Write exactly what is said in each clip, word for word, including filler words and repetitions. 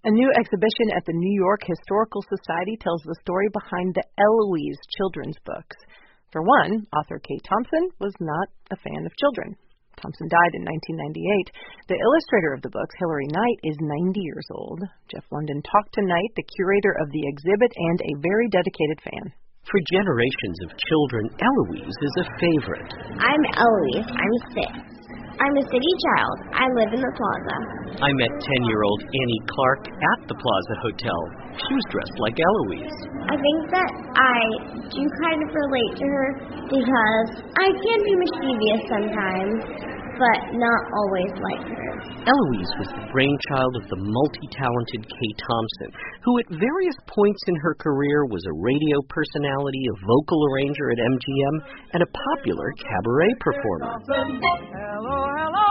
A new exhibition at the New York Historical Society tells the story behind the Eloise children's books. For one, author Kay Thompson was not a fan of children. Thompson died in nineteen ninety-eight. The illustrator of the books, Hilary Knight, is ninety years old. Jeff London talked to Knight, the curator of the exhibit and a very dedicated fan. For generations of children, Eloise is a favorite. I'm Eloise. I'm six. I'm a city child. I live in the Plaza. I met ten-year-old Annie Clark at the Plaza Hotel. She was dressed like Eloise. I think that I do kind of relate to her because I can be mischievous sometimes, but not always like her. Eloise was the brainchild of the multi-talented Kay Thompson, who at various points in her career was a radio personality, a vocal arranger at M G M, and a popular cabaret performer. Hello, hello.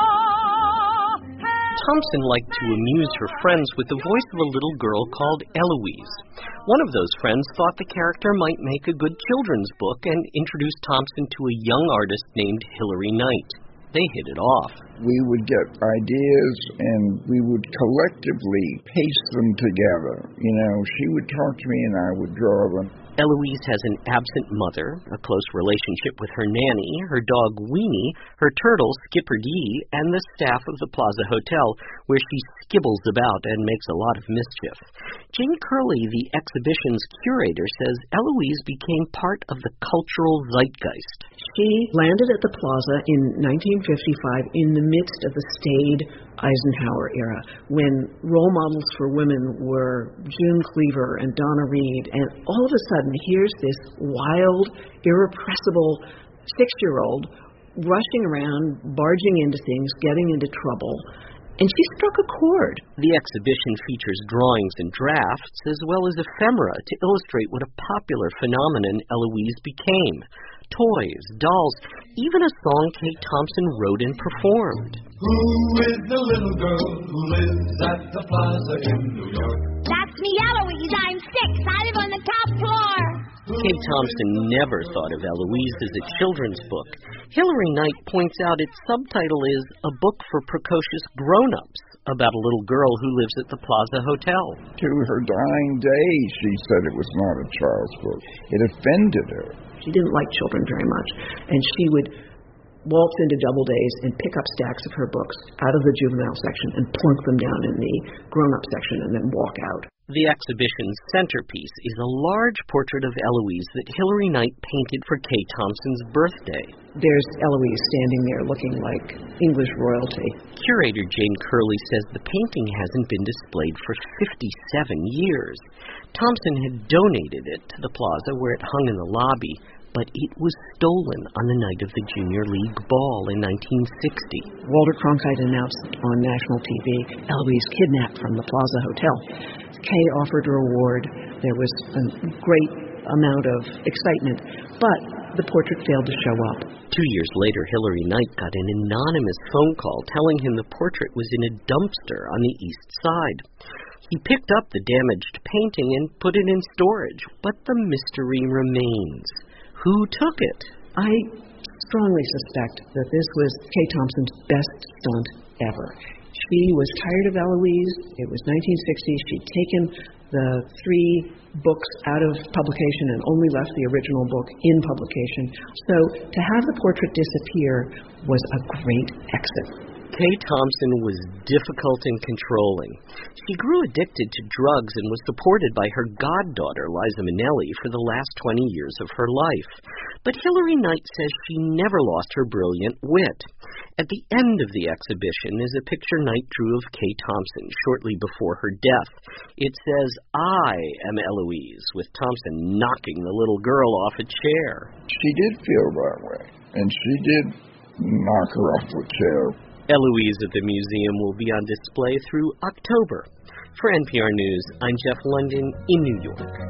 Thompson liked to amuse her friends with the voice of a little girl called Eloise. One of those friends thought the character might make a good children's book and introduced Thompson to a young artist named Hilary Knight. They hit it off. We would get ideas and we would collectively paste them together. You know, she would talk to me and I would draw them. Eloise has an absent mother, a close relationship with her nanny, her dog Weenie, her turtle Skipper D, and the staff of the Plaza Hotel, where she skibbles about and makes a lot of mischief. Jane Curley, the exhibition's curator, says Eloise became part of the cultural zeitgeist. She landed at the Plaza in nineteen fifty-five in the midst of the staid Eisenhower era, when role models for women were June Cleaver and Donna Reed, and all of a sudden here's this wild, irrepressible six-year-old rushing around, barging into things, getting into trouble, and she struck a chord. The exhibition features drawings and drafts, as well as ephemera to illustrate what a popular phenomenon Eloise became. Toys, dolls, even a song Kay Thompson wrote and performed. Who is the little girl who lives at the Plaza in New York? That's me, Eloise. I'm six. I live on the top floor. Kay Thompson never thought of Eloise as a children's book. Hilary Knight points out its subtitle is A Book for Precocious Grown-Ups, about a little girl who lives at the Plaza Hotel. To her dying day, she said it was not a child's book. It offended her. She didn't like children very much, and she would waltz into Doubledays and pick up stacks of her books out of the juvenile section and plunk them down in the grown-up section and then walk out. The exhibition's centerpiece is a large portrait of Eloise that Hilary Knight painted for Kay Thompson's birthday. There's Eloise standing there looking like English royalty. Curator Jane Curley says the painting hasn't been displayed for fifty-seven years. Thompson had donated it to the Plaza where it hung in the lobby, but it was stolen on the night of the Junior League Ball in nineteen sixty. Walter Cronkite announced on national T V, Eloise kidnapped from the Plaza Hotel. Kay offered her award. There was a great amount of excitement, but the portrait failed to show up. Two years later, Hilary Knight got an anonymous phone call telling him the portrait was in a dumpster on the east side. He picked up the damaged painting and put it in storage, but the mystery remains. Who took it? I strongly suspect that this was Kay Thompson's best stunt ever. She was tired of Eloise. It was nineteen sixty. She'd taken the three books out of publication and only left the original book in publication. So to have the portrait disappear was a great exit. Kay Thompson was difficult and controlling. She grew addicted to drugs and was supported by her goddaughter, Liza Minnelli, for the last twenty years of her life. But Hilary Knight says she never lost her brilliant wit. At the end of the exhibition is a picture Knight drew of Kay Thompson shortly before her death. It says, "I am Eloise," with Thompson knocking the little girl off a chair. She did feel that way, and she did knock her off the chair. Eloise at the museum will be on display through October. For N P R News, I'm Jeff London in New York.